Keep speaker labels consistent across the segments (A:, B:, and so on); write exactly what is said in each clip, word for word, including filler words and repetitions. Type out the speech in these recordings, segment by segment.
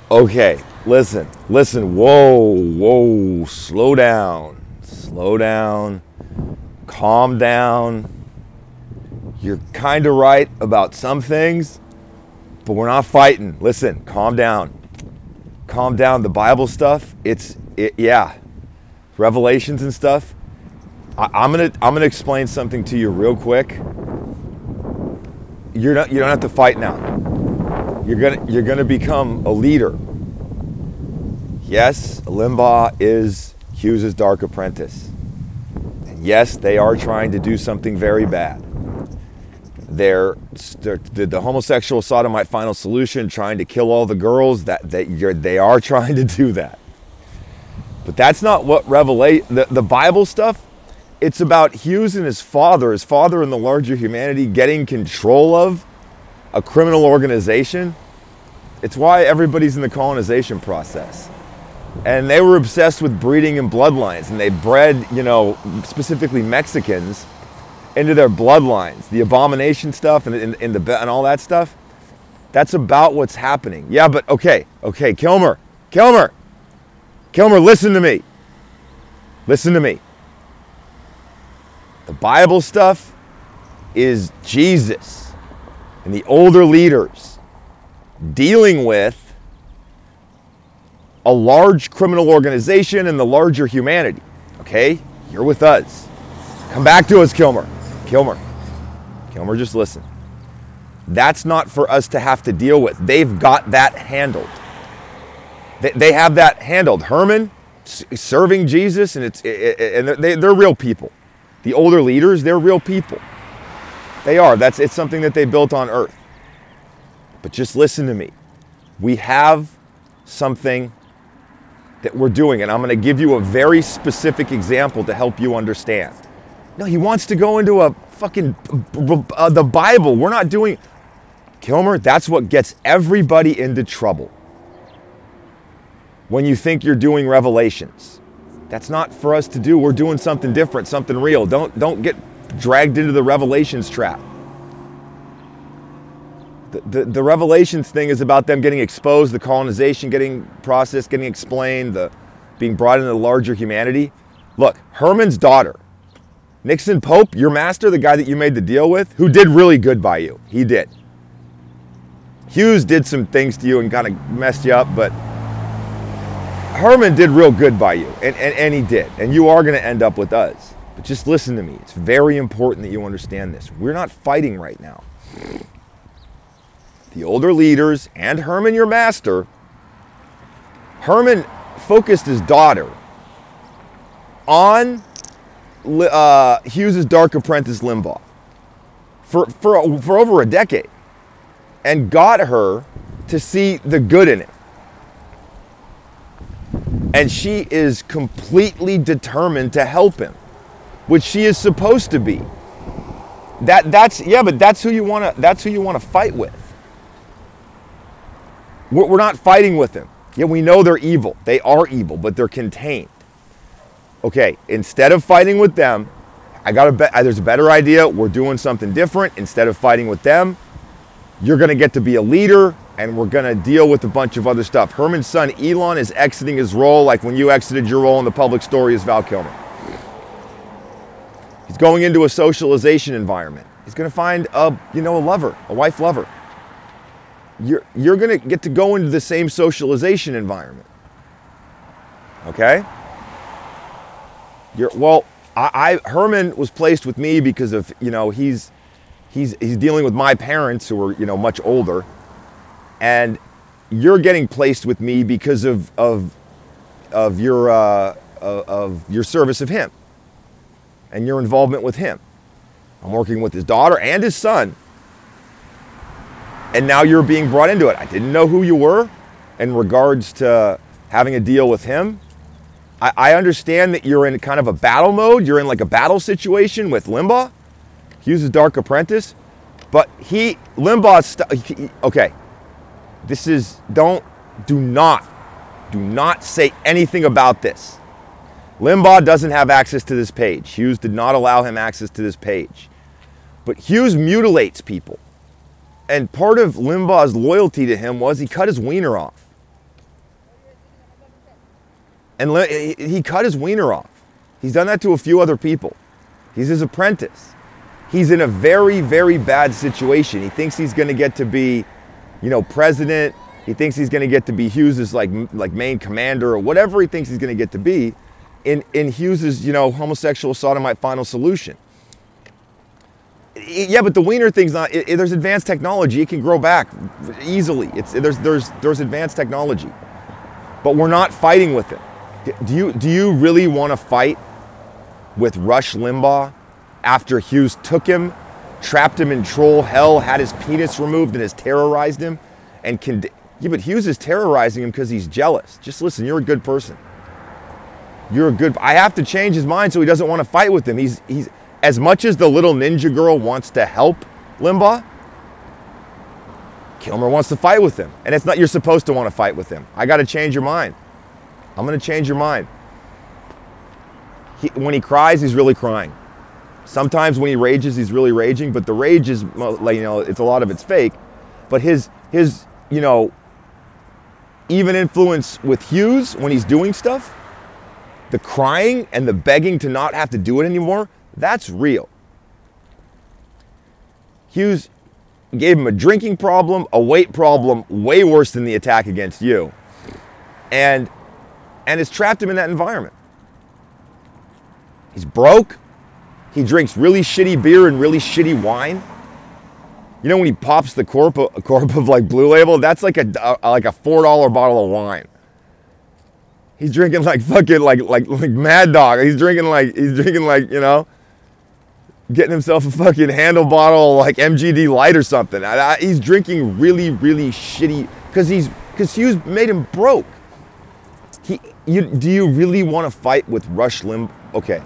A: Okay, listen, listen, whoa, whoa, slow down, slow down, calm down. You're kind of right about some things, but we're not fighting. Listen, calm down, calm down. The Bible stuff, it's, it, yeah, Revelations and stuff. I, I'm gonna, I'm gonna explain something to you real quick. You're not, you don't have to fight now. You're gonna, you're gonna become a leader. Yes, Limbaugh is Hughes' Dark Apprentice. And yes, they are trying to do something very bad. They're, they're the, the homosexual sodomite final solution, trying to kill all the girls. That, that you're, they are trying to do that. But that's not what Revelation, the, the Bible stuff, it's about Hughes and his father, his father and the larger humanity getting control of a criminal organization. It's why everybody's in the colonization process. And they were obsessed with breeding and bloodlines, and they bred, you know, specifically Mexicans into their bloodlines. The abomination stuff and, and, and, the, and all that stuff, that's about what's happening. Yeah, but okay, okay, Kilmer, Kilmer, Kilmer, listen to me. Listen to me. The Bible stuff is Jesus and the older leaders dealing with a large criminal organization and the larger humanity. Okay? You're with us. Come back to us, Kilmer. Kilmer. Kilmer, just listen. That's not for us to have to deal with. They've got that handled. They, they have that handled. Herman serving Jesus, and it's it, it, and they, they're real people. The older leaders, they're real people. They are. That's it's something that they built on earth. But just listen to me. We have something that we're doing, and I'm going to give you a very specific example to help you understand. No, he wants to go into a fucking uh, the Bible. We're not doing Kilmer. That's what gets everybody into trouble. When you think you're doing Revelations, that's not for us to do. We're doing something different, something real. Don't don't get dragged into the Revelations trap. The, the, the Revelations thing is about them getting exposed, the colonization getting processed, getting explained, the being brought into the larger humanity. Look, Herman's daughter, Nixon Pope, your master, the guy that you made the deal with, who did really good by you. He did. Hughes did some things to you and kind of messed you up, but Herman did real good by you, and, and, and he did. And you are going to end up with us. But just listen to me. It's very important that you understand this. We're not fighting right now. The older leaders and Herman, your master, Herman focused his daughter on uh, Hughes' Dark Apprentice Limbaugh for, for, for over a decade and got her to see the good in it. And she is completely determined to help him, which she is supposed to be. That that's yeah, but that's who you want to that's who you want to fight with. We're not fighting with them. Yeah, we know they're evil. They are evil, but they're contained. Okay, instead of fighting with them, I got a bet. There's a better idea. We're doing something different. Instead of fighting with them, you're going to get to be a leader, and we're going to deal with a bunch of other stuff. Herman's son, Elon, is exiting his role like when you exited your role in the public story as Val Kilmer. He's going into a socialization environment. He's going to find a, you know, a lover, a wife lover. You're, you're going to get to go into the same socialization environment. Okay? You're, well, I, I Herman was placed with me because of, you know, he's he's he's dealing with my parents who are, you know, much older. And you're getting placed with me because of of of your uh, of your service of him and your involvement with him. I'm working with his daughter and his son. And now you're being brought into it. I didn't know who you were in regards to having a deal with him. I, I understand that you're in kind of a battle mode. You're in like a battle situation with Limbaugh. Hughes' Dark Apprentice. But he, Limbaugh, st- okay. This is, don't, do not, do not say anything about this. Limbaugh doesn't have access to this page. Hughes did not allow him access to this page. But Hughes mutilates people. And part of Limbaugh's loyalty to him was he cut his wiener off. And he, he cut his wiener off. He's done that to a few other people. He's his apprentice. He's in a very, very bad situation. He thinks he's going to get to be, you know, president. He thinks he's going to get to be Hughes's like like main commander or whatever he thinks he's going to get to be in, in Hughes's, you know, homosexual sodomite final solution. Yeah, but the wiener thing's not, it, it, there's advanced technology. It can grow back easily. It's, there's, there's, there's advanced technology. But we're not fighting with it. Do you, do you really want to fight with Rush Limbaugh after Hughes took him, trapped him in troll hell, had his penis removed, and has terrorized him? And can, yeah, but Hughes is terrorizing him because he's jealous. Just listen, you're a good person. You're a good, I have to change his mind so he doesn't want to fight with him. He's, he's, as much as the little ninja girl wants to help Limbaugh, Kilmer wants to fight with him. And it's not, you're supposed to want to fight with him. I got to change your mind. I'm going to change your mind. He, when he cries, he's really crying. Sometimes when he rages, he's really raging, but the rage is, like, you know, it's a lot of it's fake. But his, his, you know, even influence with Hughes when he's doing stuff, the crying and the begging to not have to do it anymore, that's real. Hughes gave him a drinking problem, a weight problem, way worse than the attack against you. And, and has trapped him in that environment. He's broke. He drinks really shitty beer and really shitty wine. You know when he pops the corp of, corp of like Blue Label? That's like a, a like a four dollar bottle of wine. He's drinking like fucking like like like Mad Dog. He's drinking like he's drinking like, you know, getting himself a fucking handle bottle like M G D Light or something. I, I, he's drinking really really shitty because he's because Hughes made him broke. He you do you really want to fight with Rush Limbaugh? Okay.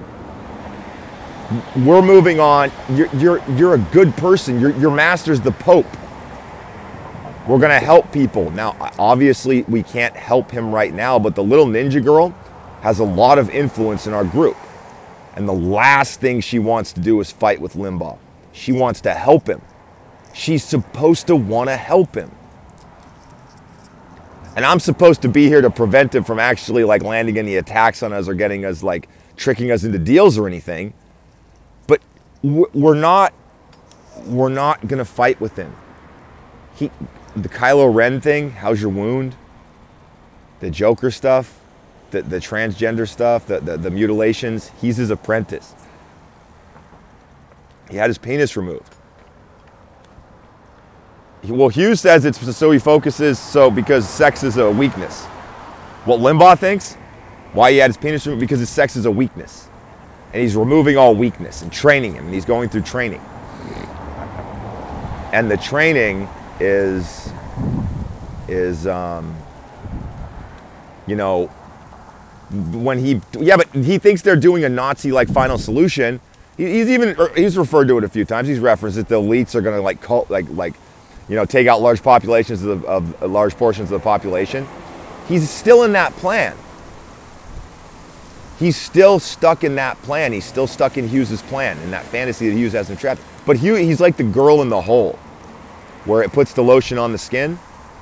A: We're moving on. You're, you're, you're a good person. Your, your master's the Pope. We're going to help people. Now, obviously, we can't help him right now, but the little ninja girl has a lot of influence in our group. And the last thing she wants to do is fight with Limbaugh. She wants to help him. She's supposed to want to help him. And I'm supposed to be here to prevent him from actually like landing any attacks on us or getting us like tricking us into deals or anything. We're not, we're not gonna fight with him. He, the Kylo Ren thing, how's your wound? The Joker stuff, the, the transgender stuff, the, the, the mutilations, he's his apprentice. He had his penis removed. He, well, Hughes says it's so he focuses, so because sex is a weakness. What Limbaugh thinks, why he had his penis removed, because his sex is a weakness. And he's removing all weakness and training him. And he's going through training. And the training is, is um, you know, when he, yeah, but he thinks they're doing a Nazi-like final solution. He, he's even, he's referred to it a few times. He's referenced that the elites are going to like, cult, like, like, you know, take out large populations of, of, of large portions of the population. He's still in that plan. He's still stuck in that plan. He's still stuck in Hughes's plan, in that fantasy that Hughes has him trapped. But Hugh, he's like the girl in the hole, where it puts the lotion on the skin.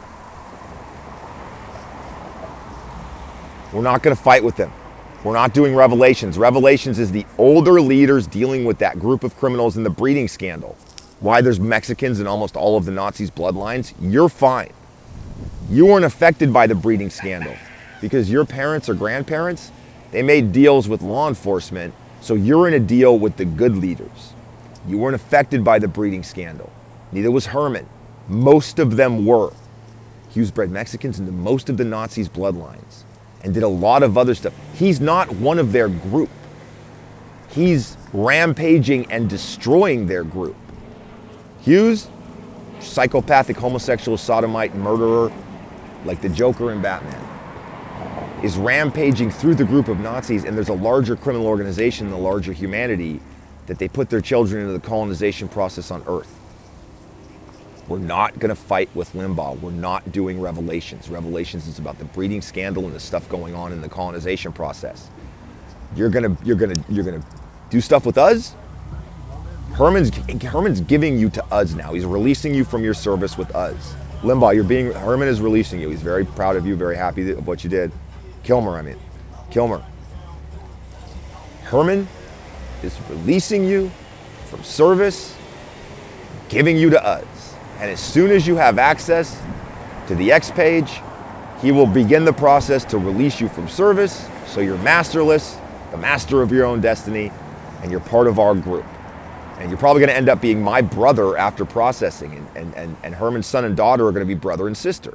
A: We're not going to fight with him. We're not doing Revelations. Revelations is the older leaders dealing with that group of criminals in the breeding scandal. Why there's Mexicans in almost all of the Nazis' bloodlines. You're fine. You weren't affected by the breeding scandal because your parents or grandparents, they made deals with law enforcement, so you're in a deal with the good leaders. You weren't affected by the breeding scandal. Neither was Herman. Most of them were. Hughes bred Mexicans into most of the Nazis' bloodlines and did a lot of other stuff. He's not one of their group. He's rampaging and destroying their group. Hughes, psychopathic, homosexual, sodomite, murderer, like the Joker in Batman, is rampaging through the group of Nazis, and there's a larger criminal organization, the larger humanity, that they put their children into the colonization process on Earth. We're not gonna fight with Limbaugh. We're not doing Revelations. Revelations is about the breeding scandal and the stuff going on in the colonization process. You're gonna, you're gonna, you're gonna do stuff with us. Herman's, Herman's giving you to us now. He's releasing you from your service with us. Limbaugh, you're being, Herman is releasing you. He's very proud of you, very happy of what you did. Kilmer, I mean. Kilmer, Herman is releasing you from service, giving you to us. And as soon as you have access to the X page, he will begin the process to release you from service, so you're masterless, the master of your own destiny, and you're part of our group. And you're probably gonna end up being my brother after processing, and, and, and, and Herman's son and daughter are gonna be brother and sister.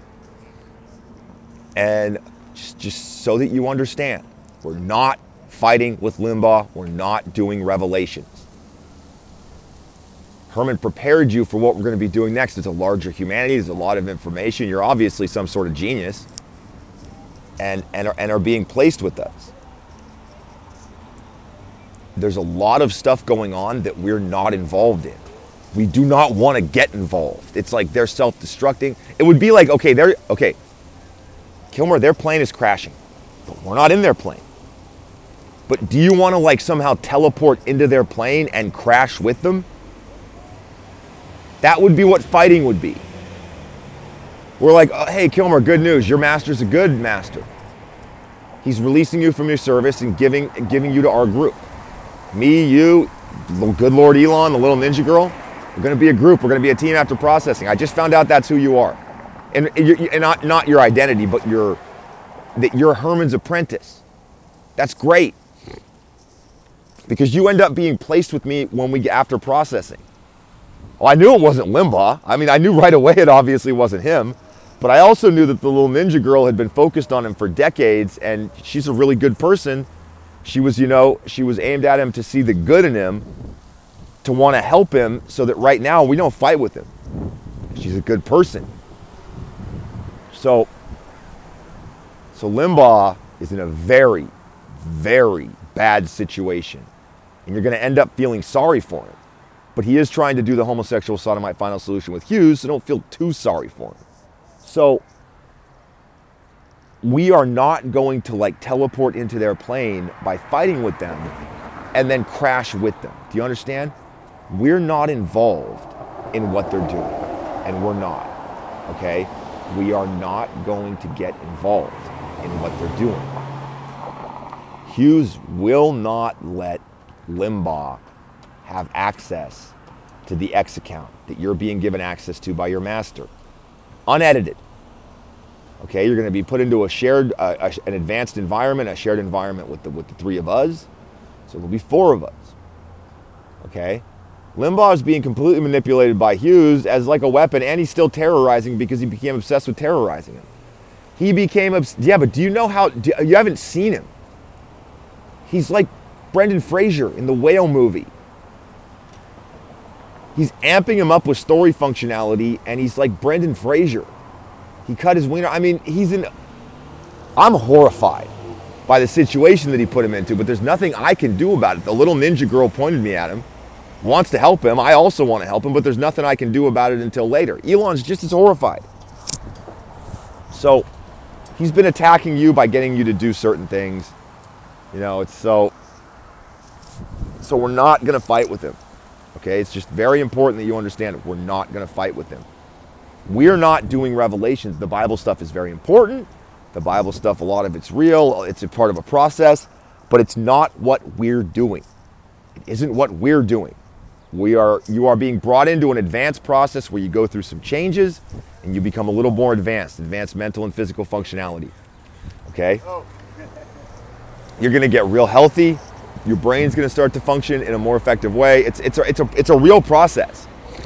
A: And just, just so that you understand, we're not fighting with Limbaugh, we're not doing revelations. Herman prepared you for what we're going to be doing next. It's a larger humanity, there's a lot of information. You're obviously some sort of genius and, and, are, and are being placed with us. There's a lot of stuff going on that we're not involved in. We do not want to get involved. It's like they're self-destructing. It would be like, okay, they're, okay, Kilmer, their plane is crashing, but we're not in their plane. But do you want to like somehow teleport into their plane and crash with them? That would be what fighting would be. We're like, oh, hey, Kilmer, good news. Your master's a good master. He's releasing you from your service and giving, giving you to our group. Me, you, good Lord Elon, the little ninja girl, we're going to be a group. We're going to be a team after processing. I just found out that's who you are. And, and not, not your identity, but your, that you're Herman's apprentice. That's great. Because you end up being placed with me when we get after processing. Well, I knew it wasn't Limbaugh. I mean, I knew right away it obviously wasn't him. But I also knew that the little ninja girl had been focused on him for decades, and she's a really good person. She was, you know, she was aimed at him to see the good in him, to want to help him, so that right now we don't fight with him. She's a good person. So, so Limbaugh is in a very, very bad situation. And you're going to end up feeling sorry for him. But he is trying to do the homosexual sodomite final solution with Hughes, so don't feel too sorry for him. So we are not going to like teleport into their plane by fighting with them and then crash with them. Do you understand? We're not involved in what they're doing, and we're not, okay? We are not going to get involved in what they're doing. Hughes will not let Limbaugh have access to the X account that you're being given access to by your master, unedited. Okay, you're going to be put into a shared, uh, a, an advanced environment, a shared environment with the with the three of us. So there'll be four of us. Okay, Limbaugh is being completely manipulated by Hughes as like a weapon, and he's still terrorizing because he became obsessed with terrorizing him. He became obs- yeah, but do you know how? Do, you haven't seen him. He's like Brendan Fraser in the Whale movie. He's amping him up with story functionality, and he's like Brendan Fraser. He cut his wiener. I mean, he's in... I'm horrified by the situation that he put him into, but there's nothing I can do about it. The little ninja girl pointed me at him, wants to help him. I also want to help him, but there's nothing I can do about it until later. Elon's just as horrified. So, he's been attacking you by getting you to do certain things. You know, it's so... So we're not going to fight with him. Okay, it's just very important that you understand it. We're not going to fight with him. We're not doing revelations. The Bible stuff is very important. The Bible stuff, a lot of it's real. It's a part of a process, but it's not what we're doing. It isn't what we're doing. We are, you are being brought into an advanced process where you go through some changes and you become a little more advanced, advanced mental and physical functionality. Okay? You're going to get real healthy. Your brain's going to start to function in a more effective way. It's, it's, a, it's, a, it's a real process.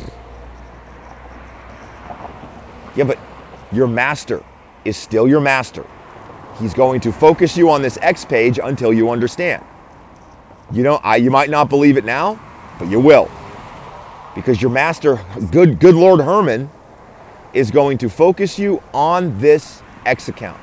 A: Yeah, but your master is still your master. He's going to focus you on this X page until you understand. You know, I, you might not believe it now, but you will. Because your master, good, good Lord Herman, is going to focus you on this X account.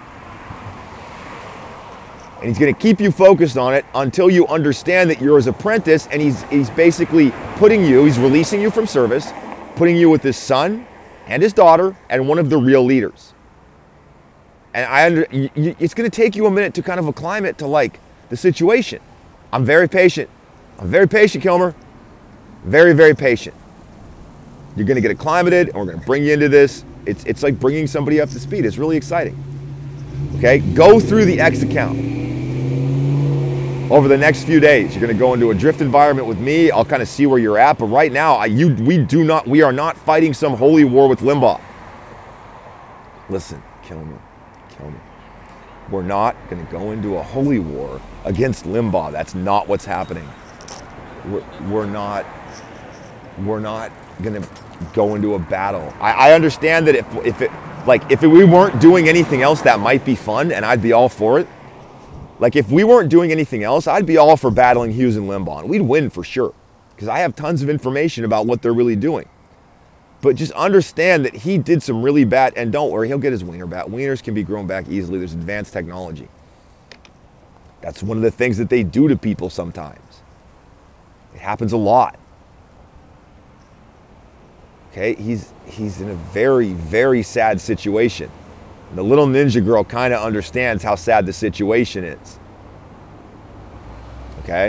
A: And he's going to keep you focused on it until you understand that you're his apprentice, and he's, he's basically putting you, he's releasing you from service, putting you with his son and his daughter and one of the real leaders. And I under, you, you, it's going to take you a minute to kind of acclimate to like the situation. I'm very patient. I'm very patient, Kilmer. Very, very patient. You're going to get acclimated, and we're going to bring you into this. It's, it's like bringing somebody up to speed. It's really exciting. Okay, go through the X account. over the next few days. You're going to go into a drift environment with me. I'll kind of see where you're at. But right now, I, you, we do not, we are not fighting some holy war with Limbaugh. Listen, kill me, kill me. We're not going to go into a holy war against Limbaugh. That's not what's happening. We're, we're not, we're not going to go into a battle. I, I understand that if, if it, like, if we weren't doing anything else, that might be fun, and I'd be all for it. Like, if we weren't doing anything else, I'd be all for battling Hughes and Limbaugh, and we'd win for sure, because I have tons of information about what they're really doing. But just understand that he did some really bad, and don't worry, he'll get his wiener back. Wieners can be grown back easily. There's advanced technology. That's one of the things that they do to people sometimes. It happens a lot. Okay, he's, he's in a very, very sad situation. The little ninja girl kind of understands how sad the situation is. Okay?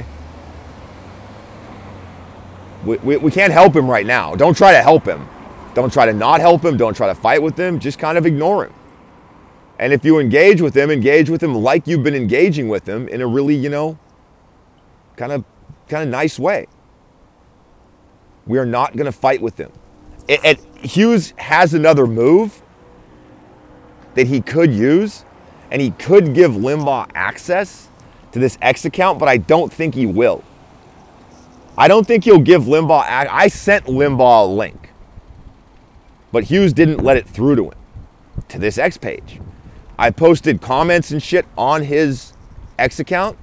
A: We, we, we can't help him right now. Don't try to help him. Don't try to not help him. Don't try to fight with him. Just kind of ignore him. And if you engage with him, engage with him like you've been engaging with him in a really, you know, kind of, kind of nice way. We are not going to fight with him. It, it, Hughes has another move that he could use, and he could give Limbaugh access to this X account, but I don't think he will. I don't think he'll give Limbaugh, I sent Limbaugh a link, but Hughes didn't let it through to him, to this X page. I posted comments and shit on his X account,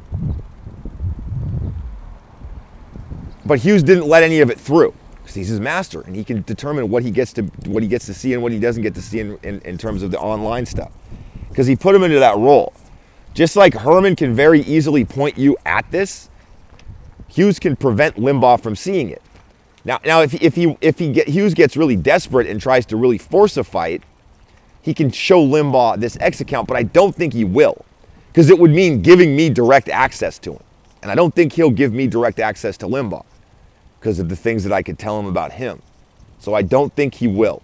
A: but Hughes didn't let any of it through. He's his master, and he can determine what he gets to what he gets to see and what he doesn't get to see in, in, in terms of the online stuff. Because he put him into that role. Just like Herman can very easily point you at this, Hughes can prevent Limbaugh from seeing it. Now, now if, if he if he get, Hughes gets really desperate and tries to really force a fight, he can show Limbaugh this X account, but I don't think he will. Because it would mean giving me direct access to him. And I don't think he'll give me direct access to Limbaugh, because of the things that I could tell him about him. So I don't think he will.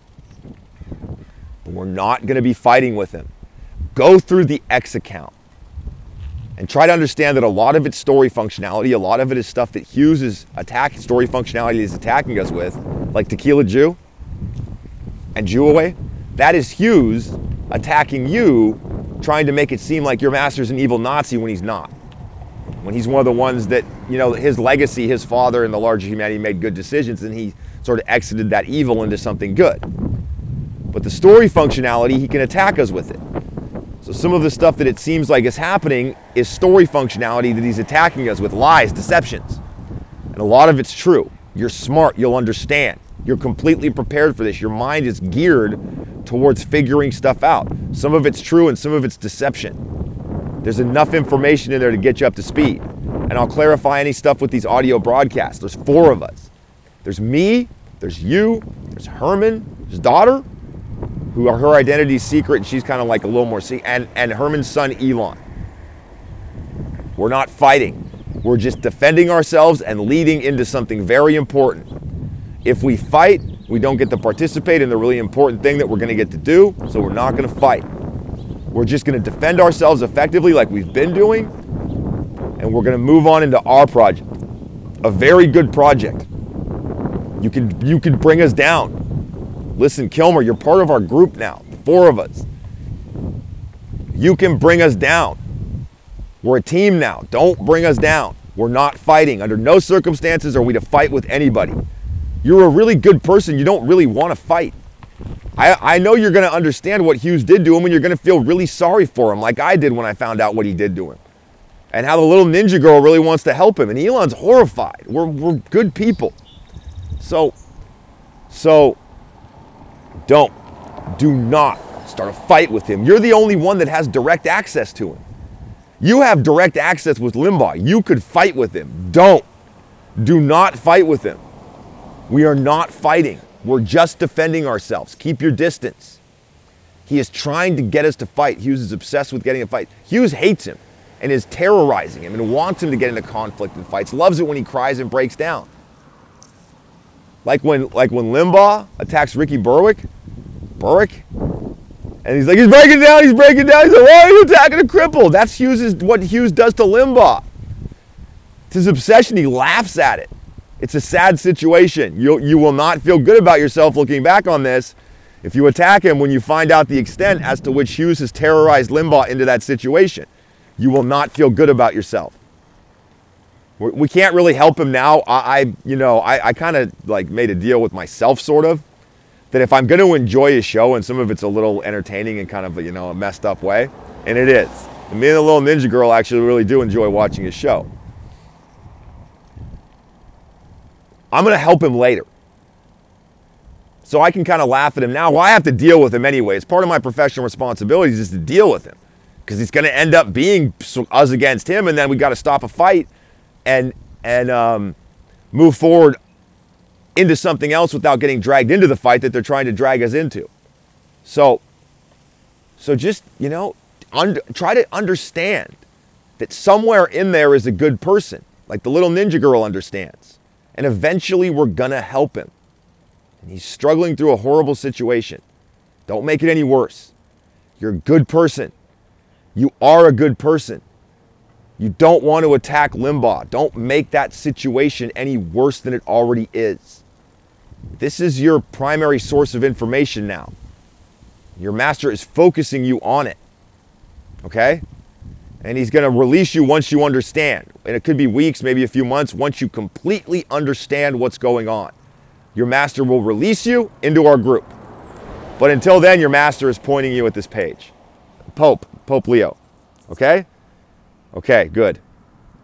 A: But we're not going to be fighting with him. Go through the X account and try to understand that a lot of it's story functionality, a lot of it is stuff that Hughes is attacking, story functionality is attacking us with, like Tequila Jew and Jew Away. That is Hughes attacking you, trying to make it seem like your master's an evil Nazi when he's not. When he's one of the ones that, you know, his legacy, his father and the larger humanity made good decisions, and he sort of exited that evil into something good. But the story functionality, he can attack us with it. So some of the stuff that it seems like is happening is story functionality that he's attacking us with, lies, deceptions. And a lot of it's true. You're smart, you'll understand. You're completely prepared for this. Your mind is geared towards figuring stuff out. Some of it's true and some of it's deception. There's enough information in there to get you up to speed. And I'll clarify any stuff with these audio broadcasts. There's four of us. There's me, there's you, there's Herman, his daughter, who are her identity's secret, and she's kind of like a little more secret, and, and Herman's son, Elon. We're not fighting. We're just defending ourselves and leading into something very important. If we fight, we don't get to participate in the really important thing that we're going to get to do, so we're not going to fight. We're just going to defend ourselves effectively like we've been doing, and we're going to move on into our project. A very good project. You can, you can bring us down. Listen, Kilmer, you're part of our group now, four of us. You can bring us down. We're a team now. Don't bring us down. We're not fighting. Under no circumstances are we to fight with anybody. You're a really good person. You don't really want to fight. I, I know you're going to understand what Hughes did to him, and you're going to feel really sorry for him, like I did when I found out what he did to him. And how the little ninja girl really wants to help him. And Elon's horrified. We're, we're good people. So, so, don't, do not start a fight with him. You're the only one that has direct access to him. You have direct access with Limbaugh. You could fight with him. Don't. Do not fight with him. We are not fighting. We're just defending ourselves. Keep your distance. He is trying to get us to fight. Hughes is obsessed with getting a fight. Hughes hates him and is terrorizing him and wants him to get into conflict and fights. Loves it when he cries and breaks down. Like when, like when Limbaugh attacks Ricky Berwick, Berwick, and he's like, he's breaking down, he's breaking down. He's like, why are you attacking a cripple? That's Hughes' what Hughes does to Limbaugh. his obsession. He laughs at it. It's a sad situation. You, you will not feel good about yourself looking back on this if you attack him when you find out the extent as to which Hughes has terrorized Limbaugh into that situation. You will not feel good about yourself. We're, we can't really help him now. I, I you know, I, I kind of like made a deal with myself, sort of, that if I'm going to enjoy his show, and some of it's a little entertaining in kind of a, you know, a messed up way, and it is. And me and the little ninja girl actually really do enjoy watching his show. I'm going to help him later. So I can kind of laugh at him now. Well, I have to deal with him anyway. It's part of my professional responsibilities is to deal with him. Because he's going to end up being us against him, and then we got to stop a fight and and um, move forward into something else without getting dragged into the fight that they're trying to drag us into. So, so just, you know, under, try to understand that somewhere in there is a good person, like the little ninja girl understands. And eventually we're going to help him. And he's struggling through a horrible situation. Don't make it any worse. You're a good person. You are a good person. You don't want to attack Limbaugh. Don't make that situation any worse than it already is. This is your primary source of information now. Your master is focusing you on it. Okay? And he's going to release you once you understand. And it could be weeks, maybe a few months, once you completely understand what's going on. Your master will release you into our group. But until then, your master is pointing you at this page. Pope, Pope Leo. Okay? Okay, good.